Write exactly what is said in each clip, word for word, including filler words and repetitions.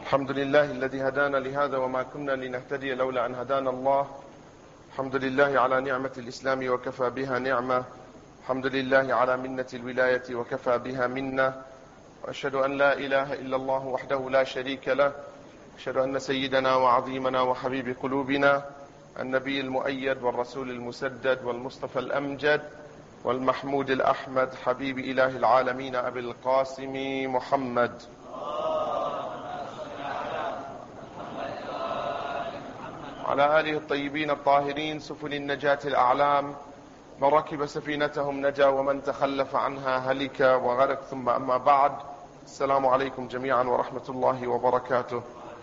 الحمد لله الذي هدانا لهذا وما كنا لنهتدي لولا أن هدانا الله. الحمد لله على نعمة الإسلام وكفى بها نعمة. الحمد لله على منة الولاية وكفى بها منة. وأشهد أن لا إله إلا الله وحده لا شريك له. أشهد أن سيدنا وعظيمنا وحبيب قلوبنا النبي المؤيد والرسول المسدد والمصطفى الأمجد والمحمود الأحمد حبيب إله العالمين أبي القاسم محمد على آله الطيبين الطاهرين سفن النجاة الأعلام. من ركب سفينتهم نجا ومن تخلف عنها هلك وغرق. ثم أما بعد، السلام عليكم جميعا ورحمة الله وبركاته.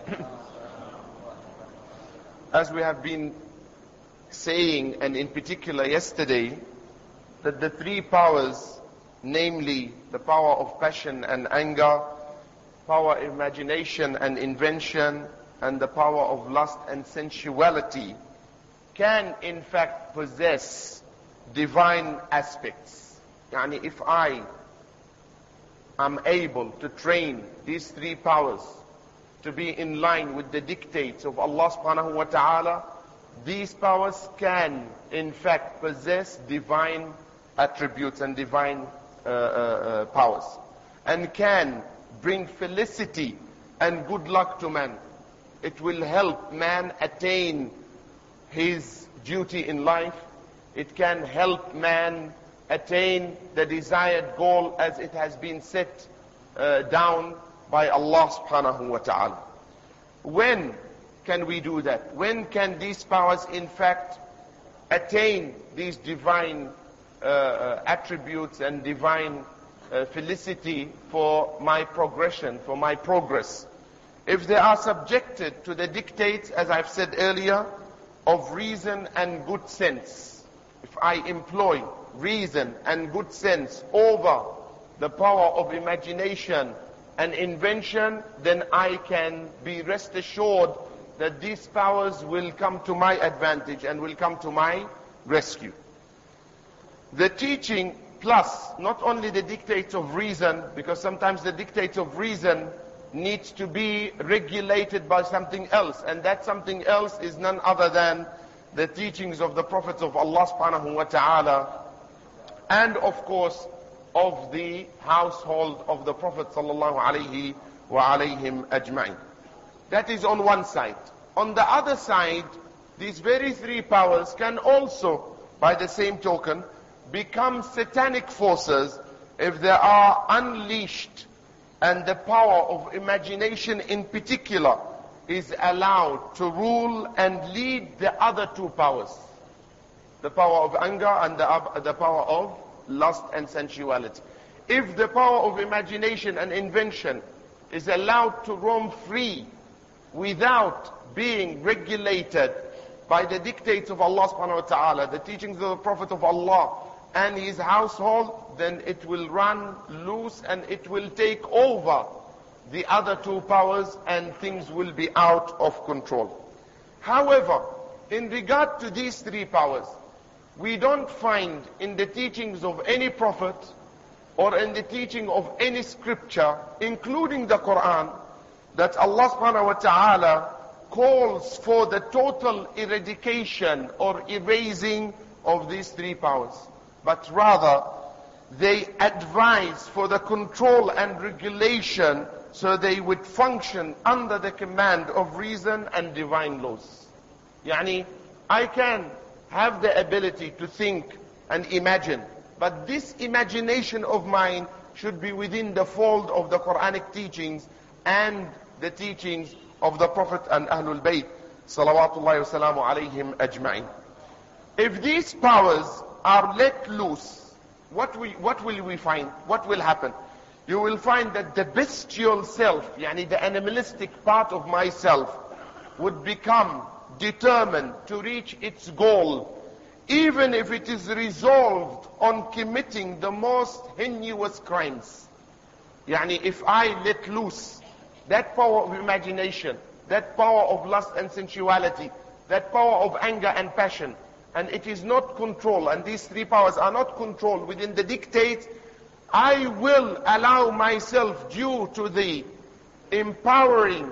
As we have been saying, and in particular yesterday, that the three powers, namely the power of passion and anger, power of imagination and invention, and the power of lust and sensuality, can in fact possess divine aspects. Yani if I am able to train these three powers to be in line with the dictates of Allah subhanahu wa ta'ala, these powers can in fact possess divine attributes and divine uh, uh, powers, and can bring felicity and good luck to man. It will help man attain his duty in life. It can help man attain the desired goal as it has been set uh, down by Allah subhanahu wa ta'ala. When can we do that? When can these powers in fact attain these divine uh, uh, attributes and divine uh, felicity for my progression, for my progress? If they are subjected to the dictates, as I've said earlier, of reason and good sense. If I employ reason and good sense over the power of imagination and invention, then I can be rest assured that these powers will come to my advantage and will come to my rescue. The teaching plus not only the dictates of reason, because sometimes the dictates of reason needs to be regulated by something else, and that something else is none other than the teachings of the prophets of Allah subhanahu wa ta'ala, and of course of the household of the Prophet sallallahu alayhi wa alayhim ajma'in. That is on one side. On the other side, these very three powers can also, by the same token, become satanic forces if they are unleashed, and the power of imagination in particular is allowed to rule and lead the other two powers. The power of anger and the, the power of lust and sensuality. If the power of imagination and invention is allowed to roam free without being regulated by the dictates of Allah subhanahu wa ta'ala, the teachings of the Prophet of Allah and his household, then it will run loose and it will take over the other two powers and things will be out of control. However, in regard to these three powers, we don't find in the teachings of any prophet or in the teaching of any scripture, including the Quran, that Allah subhanahu wa ta'ala calls for the total eradication or erasing of these three powers. But rather, they advise for the control and regulation so they would function under the command of reason and divine laws. Yani, I can have the ability to think and imagine, but this imagination of mine should be within the fold of the Quranic teachings and the teachings of the Prophet and Ahlul Bayt, salawatullahi wa salamu alayhim ajma'in. If these powers are let loose, what we, what will we find? What will happen? You will find that the bestial self, yani the animalistic part of myself, would become determined to reach its goal, even if it is resolved on committing the most heinous crimes. Yani if I let loose that power of imagination, that power of lust and sensuality, that power of anger and passion, and it is not controlled, and these three powers are not controlled within the dictates, I will allow myself, due to the empowering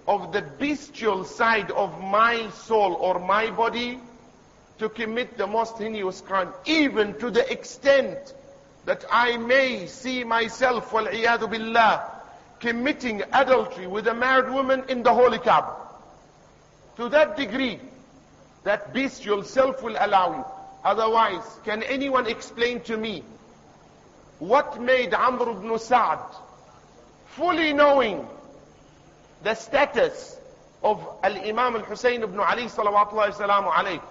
of the bestial side of my soul or my body to commit the most heinous crime, even to the extent that I may see myself, wal-iyadu billah, committing adultery with a married woman in the Holy Kaaba. To that degree, that bestial self will allow you. Otherwise, can anyone explain to me what made Amr ibn Sa'd, fully knowing the status of Al-Imam Al-Husayn ibn Ali salawatullahi salamu alayhi,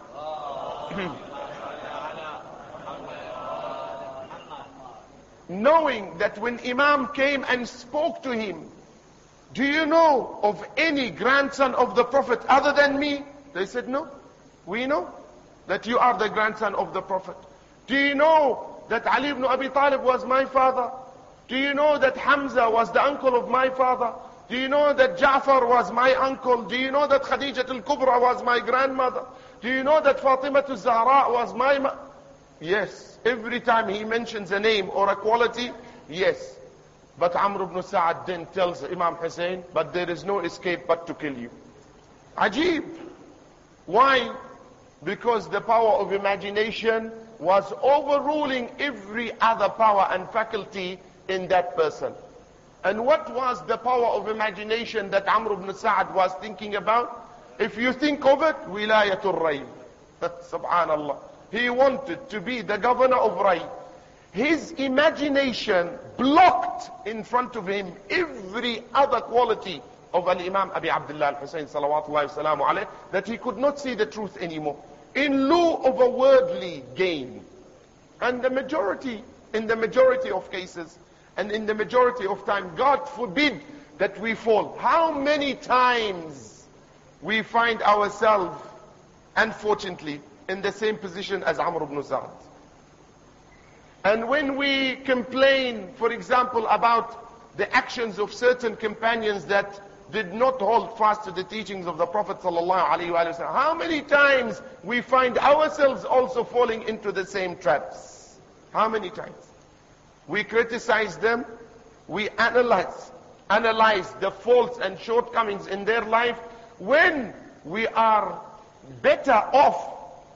knowing that when Imam came and spoke to him, do you know of any grandson of the Prophet other than me? They said, no, we know that you are the grandson of the Prophet. Do you know that Ali ibn Abi Talib was my father? Do you know that Hamza was the uncle of my father? Do you know that Ja'far was my uncle? Do you know that Khadijat al-Kubra was my grandmother? Do you know that Fatima al-Zahra was my ma- Yes. Every time he mentions a name or a quality, yes. But Amr ibn Sa'd then tells Imam Hussein, but there is no escape but to kill you. Ajib. Why? Because the power of imagination was overruling every other power and faculty in that person. And what was the power of imagination that Amr ibn Sa'd was thinking about? If you think of it, wilayatul Ray. Subhanallah. He wanted to be the governor of Ray. His imagination blocked in front of him every other quality of Al-Imam Abi Abdullah Al-Husayn salawatullahi wasalamu alayhi, that he could not see the truth anymore, in lieu of a worldly gain. And the majority, in the majority of cases, and in the majority of time, God forbid that we fall. How many times we find ourselves, unfortunately, in the same position as Amr ibn Sa'd. And when we complain, for example, about the actions of certain companions that did not hold fast to the teachings of the Prophet sallallahu alaihi wasallam, how many times we find ourselves also falling into the same traps? How many times? We criticize them, we analyze, analyze the faults and shortcomings in their life, when we are better off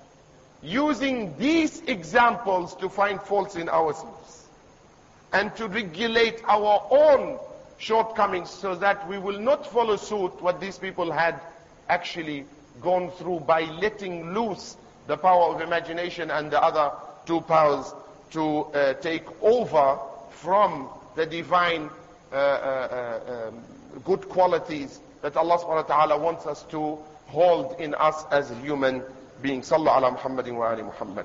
using these examples to find faults in ourselves and to regulate our own shortcomings, so that we will not follow suit what these people had actually gone through by letting loose the power of imagination and the other two powers to uh, take over from the divine uh, uh, um, good qualities that Allah subhanahu wa ta'ala wants us to hold in us as human beings. Sallu ala Muhammadin wa ali Muhammad.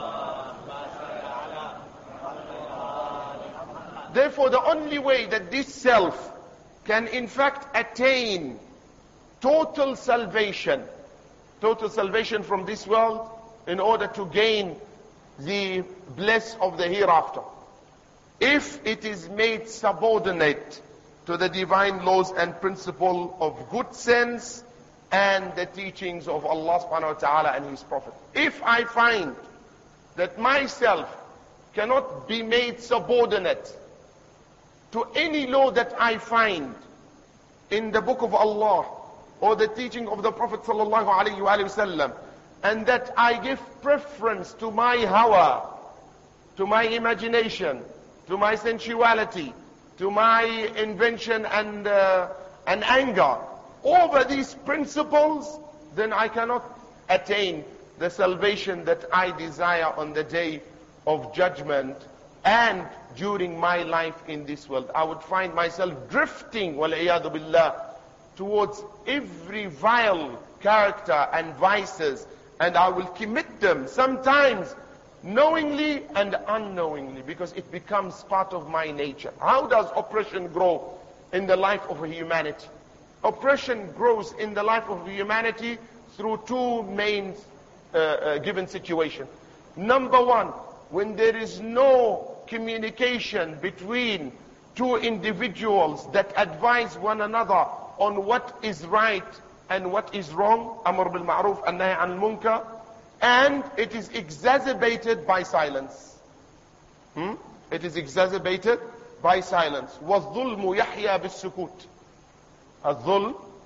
Therefore, the only way that this self can in fact attain total salvation, total salvation from this world, in order to gain the bliss of the hereafter, if it is made subordinate to the divine laws and principle of good sense and the teachings of Allah subhanahu wa ta'ala and His Prophet. If I find that myself cannot be made subordinate to any law that I find in the book of Allah or the teaching of the Prophet sallallahu alaihi wasallam, and that I give preference to my hawa, to my imagination, to my sensuality, to my invention and uh, and anger, over these principles, then I cannot attain the salvation that I desire on the day of judgment and during my life in this world. I would find myself drifting, wal-iyadu billah, towards every vile character and vices, and I will commit them sometimes knowingly and unknowingly, because it becomes part of my nature. How does oppression grow in the life of humanity? Oppression grows in the life of humanity through two main uh, uh, given situations. Number one, when there is no communication between two individuals that advise one another on what is right and what is wrong, Amr bil Ma'ruf and Nahy anil Munkar, and it is exacerbated by silence. Hmm? It is exacerbated by silence. وَالظُّلْمُ يَحْيَى بِالسُّكُوتِ. الظُّلْم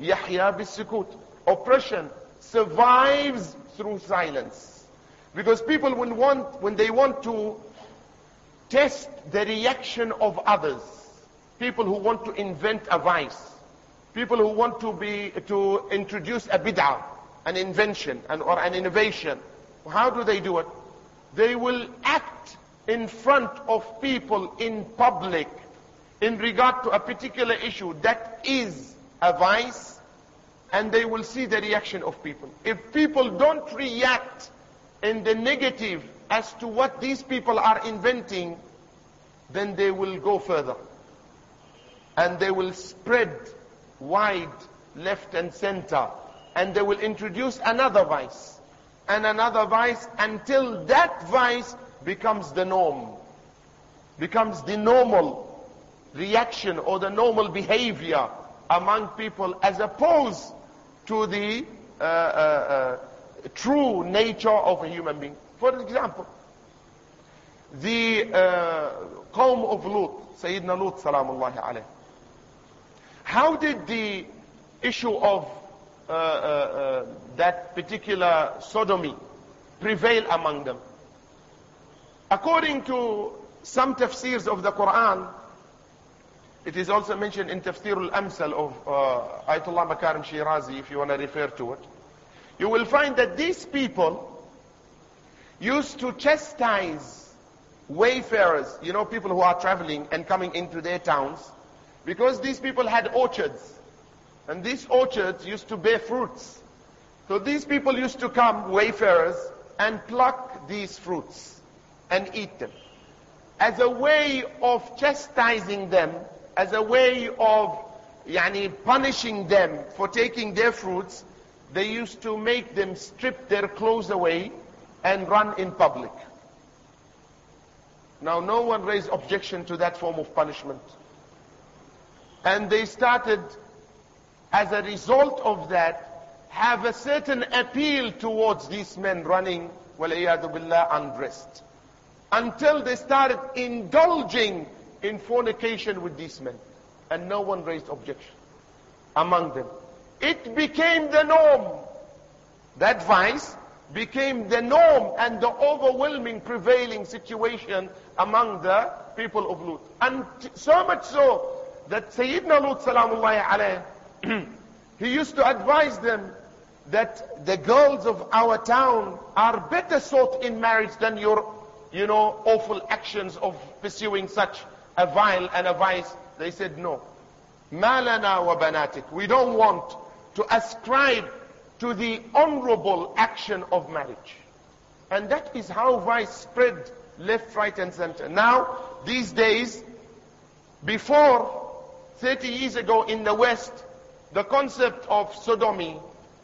يحيا بالسكوت. Oppression survives through silence. Because people will want, when they want to test the reaction of others, people who want to invent a vice, people who want to be, to introduce a bid'ah, an invention, an, or an innovation, how do they do it? They will act in front of people in public in regard to a particular issue that is a vice, and they will see the reaction of people. If people don't react in the negative as to what these people are inventing, then they will go further. And they will spread wide, left and center. And they will introduce another vice, and another vice, until that vice becomes the norm, becomes the normal reaction or the normal behavior among people, as opposed to the uh, uh, uh, true nature of a human being. For example, the uh, Qawm of Lut, Sayyidina Lut salamullahi alayh. How did the issue of uh, uh, uh, that particular sodomy prevail among them? According to some tafsirs of the Quran, it is also mentioned in Tafsir al-Amsal of uh, Ayatollah Makarim Shirazi, if you want to refer to it. You will find that these people used to chastise wayfarers, you know, people who are traveling and coming into their towns, because these people had orchards, and these orchards used to bear fruits. So these people used to come, wayfarers, and pluck these fruits and eat them. As a way of chastising them, as a way of yani, punishing them for taking their fruits, they used to make them strip their clothes away and run in public. Now, no one raised objection to that form of punishment. And they started, as a result of that, have a certain appeal towards these men running, وَالْعِيَاذُ بِاللَّهِ, undressed. Until they started indulging in fornication with these men. And no one raised objection among them. It became the norm. That vice became the norm and the overwhelming prevailing situation among the people of Lut. And so much so that Sayyidina Lut salamullahi alayh, he used to advise them that the girls of our town are better sought in marriage than your, you know, awful actions of pursuing such a vile and a vice. They said, no. مَا لَنَا وَبَنَاتِكَ. We don't want to ascribe to the honorable action of marriage. And that is how vice spread left, right and center. Now, these days, before thirty years ago in the West, the concept of sodomy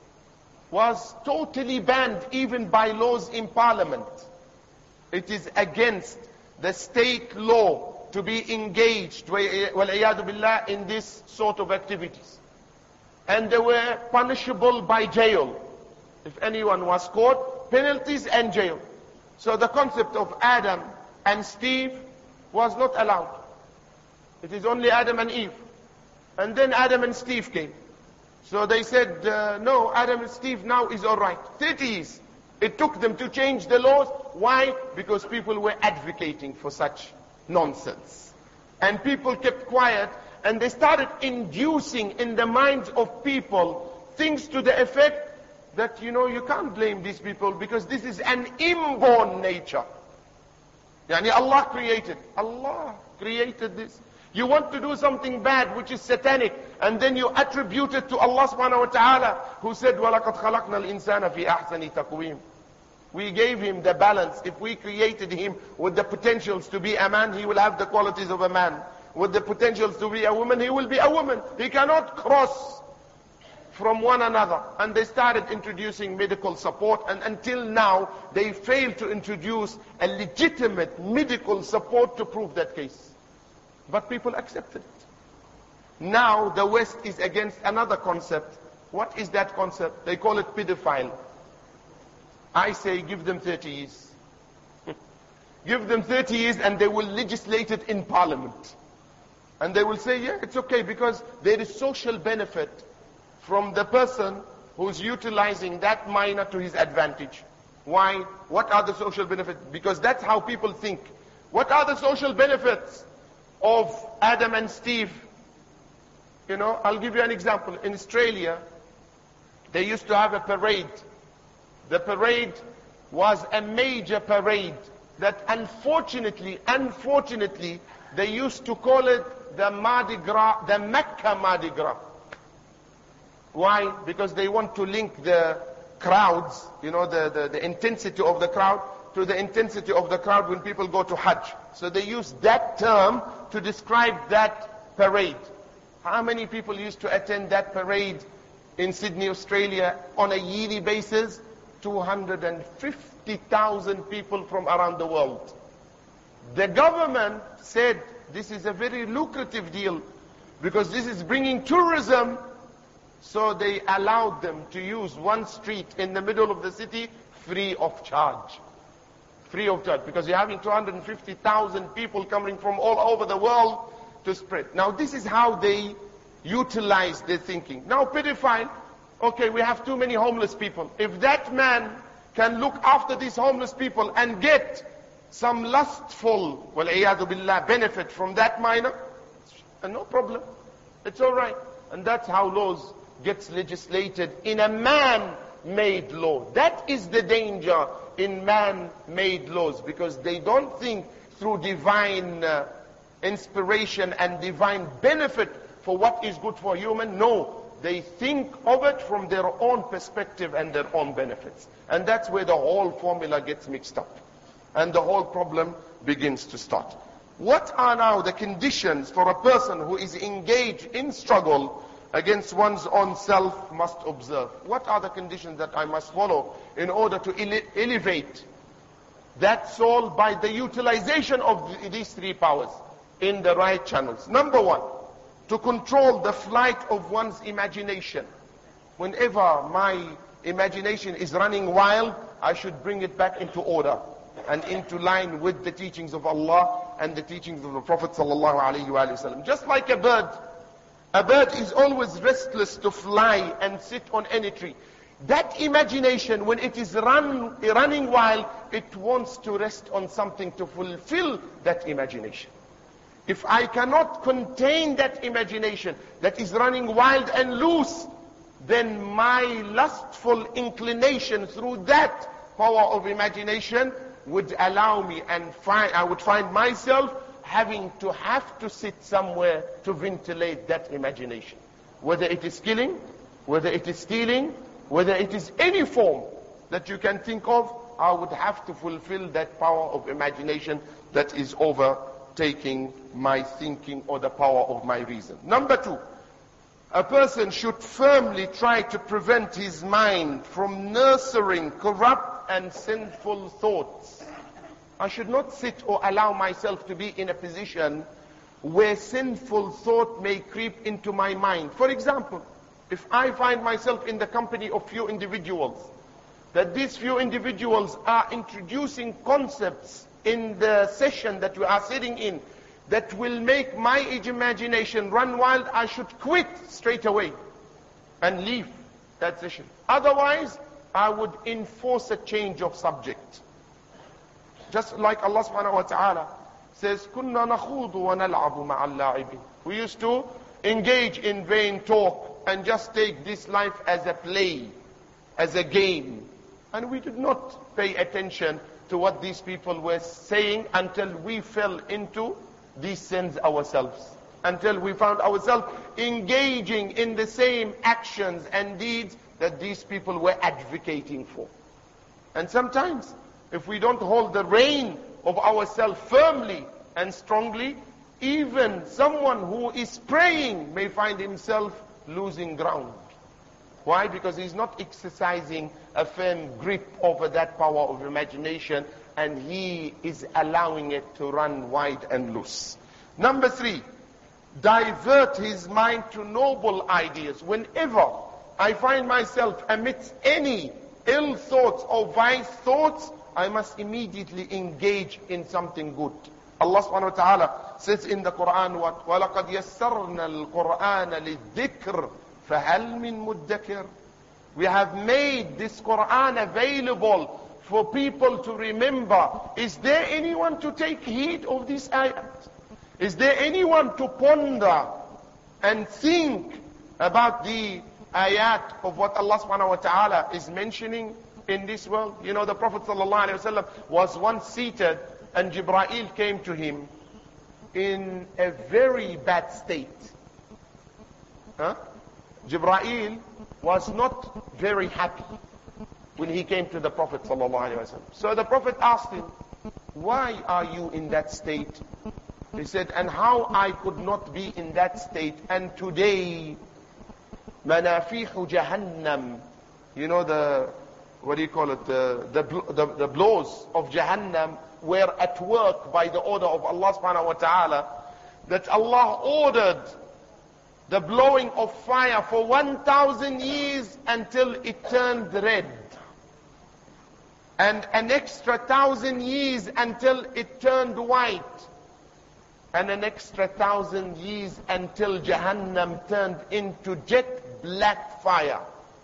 was totally banned even by laws in parliament. It is against the state law to be engaged وَالْعِيَاذُ بِاللَّهِ in this sort of activities. And they were punishable by jail. If anyone was caught, penalties and jail. So the concept of Adam and Steve was not allowed. It is only Adam and Eve. And then Adam and Steve came. So they said, uh, no, Adam and Steve now is alright. thirty years. It took them to change the laws. Why? Because people were advocating for such nonsense. And people kept quiet, and they started inducing in the minds of people things to the effect that, you know, you can't blame these people because this is an inborn nature. Yani Allah created. Allah created this. You want to do something bad which is satanic, and then you attribute it to Allah subhanahu wa ta'ala, who said, وَلَقَدْ خَلَقْنَا الْإِنسَانَ فِي أَحْسَنِ تَقْوِيمٍ. We gave him the balance. If we created him with the potentials to be a man, he will have the qualities of a man. With the potentials to be a woman, he will be a woman. He cannot cross from one another. And they started introducing medical support, and until now, they failed to introduce a legitimate medical support to prove that case. But people accepted it. Now, the West is against another concept. What is that concept? They call it pedophile. I say give them thirty years. Give them thirty years and they will legislate it in parliament. And they will say, yeah, it's okay because there is social benefit from the person who's utilizing that minor to his advantage. Why? What are the social benefits? Because that's how people think. What are the social benefits of Adam and Steve? You know, I'll give you an example. In Australia, they used to have a parade. The parade was a major parade that unfortunately, unfortunately, they used to call it the Mardi Gras, the Mecca Mardi Gras. Why? Because they want to link the crowds, you know, the, the, the intensity of the crowd to the intensity of the crowd when people go to Hajj. So they use that term to describe that parade. How many people used to attend that parade in Sydney, Australia on a yearly basis? two hundred fifty thousand people from around the world. The government said this is a very lucrative deal because this is bringing tourism. So they allowed them to use one street in the middle of the city free of charge. Free of charge, because you're having two hundred fifty thousand people coming from all over the world to spread. Now this is how they utilize their thinking. Now pedophile, okay, we have too many homeless people. If that man can look after these homeless people and get some lustful, wal-iyadu billah, benefit from that minor, no problem. It's all right. And that's how laws gets legislated in a man-made law. That is the danger in man-made laws, because they don't think through divine uh, inspiration and divine benefit for what is good for human. No, they think of it from their own perspective and their own benefits. And that's where the whole formula gets mixed up. And the whole problem begins to start. What are now the conditions for a person who is engaged in struggle against one's own self must observe? What are the conditions that I must follow in order to ele elevate that soul by the utilization of th these three powers in the right channels? Number one, to control the flight of one's imagination. Whenever my imagination is running wild, I should bring it back into order and into line with the teachings of Allah and the teachings of the Prophet sallallahu alaihi wasallam. Just like a bird, a bird is always restless to fly and sit on any tree. That imagination, when it is run, running wild, it wants to rest on something to fulfill that imagination. If I cannot contain that imagination that is running wild and loose, then my lustful inclination through that power of imagination would allow me, and find, I would find myself having to have to sit somewhere to ventilate that imagination. Whether it is killing, whether it is stealing, whether it is any form that you can think of, I would have to fulfill that power of imagination that is overtaking my thinking or the power of my reason. Number two, a person should firmly try to prevent his mind from nurturing corrupt and sinful thoughts. I should not sit or allow myself to be in a position where sinful thought may creep into my mind. For example, if I find myself in the company of few individuals, that these few individuals are introducing concepts in the session that we are sitting in that will make my imagination run wild, I should quit straight away and leave that session. Otherwise, I would enforce a change of subject. Just like Allah subhanahu wa ta'ala says, كُنَّا نَخُوضُ وَنَلْعَبُ مَعَ اللَّاعِبِينَ. We used to engage in vain talk and just take this life as a play, as a game. And we did not pay attention to what these people were saying until we fell into these sins ourselves. Until we found ourselves engaging in the same actions and deeds that these people were advocating for. And sometimes, if we don't hold the rein of ourselves firmly and strongly, even someone who is praying may find himself losing ground. Why? Because he's not exercising a firm grip over that power of imagination, and he is allowing it to run wide and loose. Number three, divert his mind to noble ideas. Whenever I find myself amidst any ill thoughts or vice thoughts, I must immediately engage in something good. Allah subhanahu wa ta'ala says in the Quran, what? وَلَقَدْ يَسَّرْنَا الْقُرْآنَ لِلذِّكْرِ فَهَلْ مِن مُدَّكِرٍ. We have made this Quran available for people to remember. Is there anyone to take heed of this ayat? Is there anyone to ponder and think about the ayat of what Allah subhanahu wa ta'ala is mentioning in this world? You know, the Prophet sallallahu alaihi wasallam was once seated and Jibreel came to him in a very bad state. Huh? Jibreel was not very happy when he came to the Prophet sallallahu alaihi wasallam. So the Prophet asked him, why are you in that state? He said, and how I could not be in that state, and today manafihu jahannam, you know, the, what do you call it, the, the, the, the blows of Jahannam were at work by the order of Allah subhanahu wa ta'ala, that Allah ordered the blowing of fire for one thousand years until it turned red, and an extra thousand years until it turned white, and an extra thousand years until Jahannam turned into jet black fire.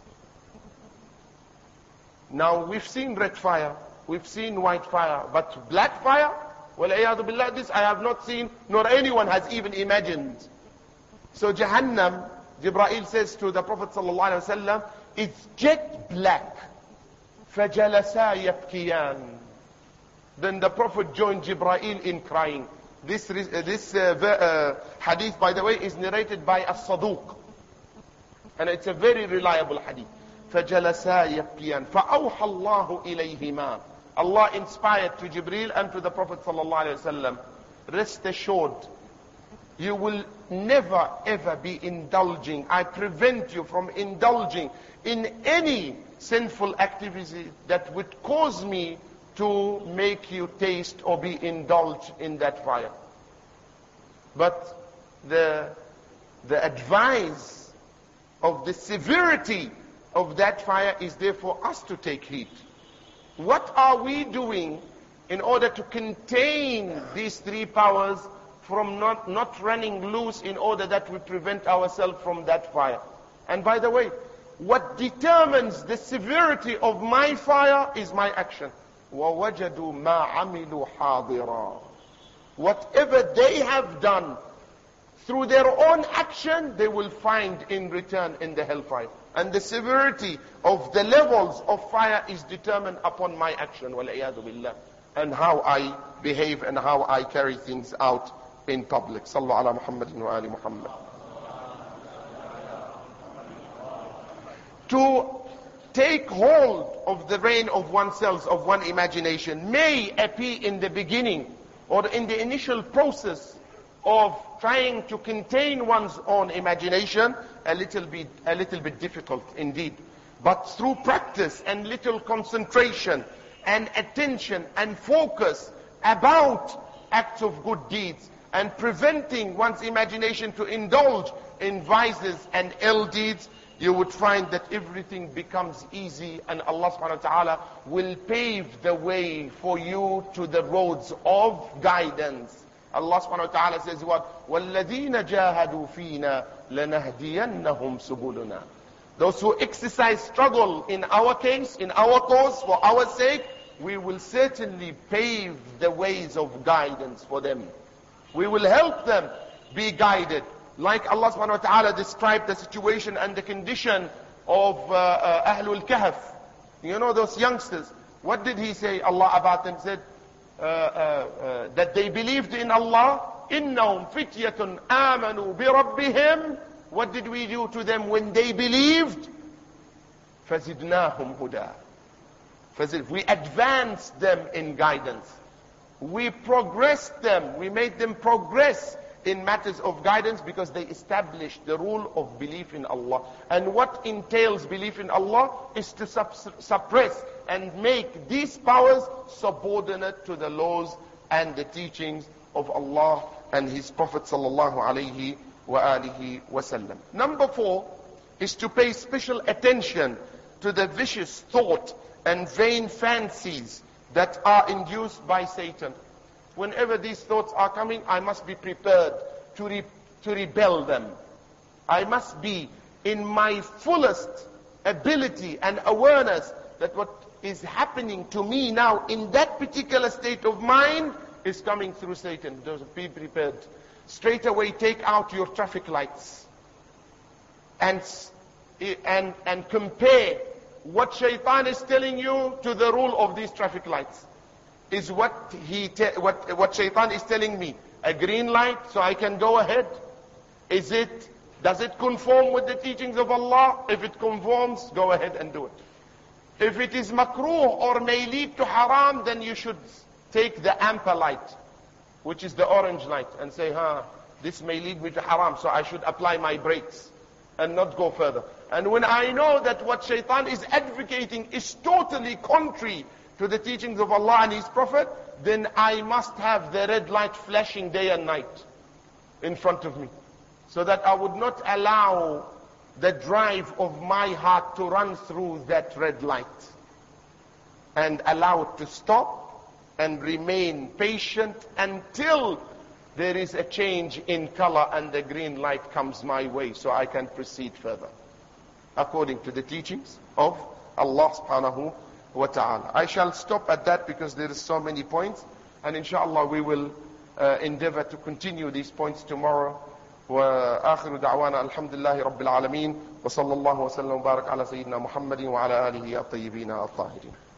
Now we've seen red fire, we've seen white fire, but black fire, wal-iyadu billah, this I have not seen, nor anyone has even imagined. So Jahannam, Jibreel says to the Prophet sallallahu alaihi wasallam, it's jet black. فَجَلَسَا يَبْكِيَانِ. Then the Prophet joined Jibreel in crying. This, uh, this uh, uh, hadith, by the way, is narrated by As-Saduq. And it's a very reliable hadith. فَجَلَسَا يَبْكِيَانِ فَأَوْحَى اللَّهُ إِلَيْهِمَا. Allah inspired to Jibreel and to the Prophet sallallahu alaihi wasallam, rest assured, you will never ever be indulging. I prevent you from indulging in any sinful activity that would cause me to make you taste or be indulged in that fire. But the, the advice of the severity of that fire is there for us to take heed. What are we doing in order to contain these three powers from not, not running loose, in order that we prevent ourselves from that fire? And by the way, what determines the severity of my fire is my action. وَوَجَدُوا مَا عَمِلُوا حَاضِرًا. Whatever they have done through their own action, they will find in return in the hellfire. And the severity of the levels of fire is determined upon my action, وَالْعِيَاذُ بِاللَّهِ, and how I behave and how I carry things out in public. Sallu ala Muhammadin wa ali Muhammad. To take hold of the reign of oneself, of one imagination, may appear in the beginning or in the initial process of trying to contain one's own imagination a little bit, a little bit difficult indeed. But through practice and little concentration and attention and focus about acts of good deeds, and preventing one's imagination to indulge in vices and ill deeds, you would find that everything becomes easy, and Allah subhanahu wa ta'ala will pave the way for you to the roads of guidance. Allah subhanahu wa ta'ala says what? وَالَّذِينَ جَاهَدُوا فِينَا لَنَهْدِيَنَّهُمْ سُبُلُنَا. Those who exercise struggle in our case, in our cause, for our sake, we will certainly pave the ways of guidance for them. We will help them be guided. Like Allah subhanahu wa ta'ala described the situation and the condition of uh, uh, Ahlul Kahf. You know those youngsters. What did he say, Allah, about them? He said uh, uh, uh, that they believed in Allah. إِنَّهُمْ فِتْيَةٌ آمَنُوا بِرَبِّهِمْ. What did we do to them when they believed? فَزِدْنَاهُمْ هُدَى. We advanced them in guidance. We progressed them. We made them progress in matters of guidance because they established the rule of belief in Allah. And what entails belief in Allah is to sup suppress and make these powers subordinate to the laws and the teachings of Allah and His Prophet sallallahu alaihi wa alihi wasallam. Number four is to pay special attention to the vicious thought and vain fancies that are induced by Satan. Whenever these thoughts are coming, I must be prepared to, re to rebel them. I must be in my fullest ability and awareness that what is happening to me now in that particular state of mind is coming through Satan. Be prepared. Straight away take out your traffic lights and, and, and compare what shaitan is telling you to the rule of these traffic lights. Is what he what what shaitan is telling me a green light so I can go ahead? Is it, does it conform with the teachings of Allah? If it conforms, go ahead and do it. If it is makruh or may lead to haram, then you should take the amper light, which is the orange light, and say, huh, this may lead me to haram, so I should apply my brakes and not go further. And when I know that what shaitan is advocating is totally contrary to the teachings of Allah and His Prophet, then I must have the red light flashing day and night in front of me, so that I would not allow the drive of my heart to run through that red light, and allow it to stop and remain patient until there is a change in color and the green light comes my way, so I can proceed further according to the teachings of Allah subhanahu wa ta'ala. I shall stop at that because there is so many points, and inshallah we will uh, endeavor to continue these points tomorrow. وآخر دعوانا الحمد لله رب العالمين وصلى الله وسلم وبارك على سيدنا محمد وعلى آله الطيبين الطاهرين.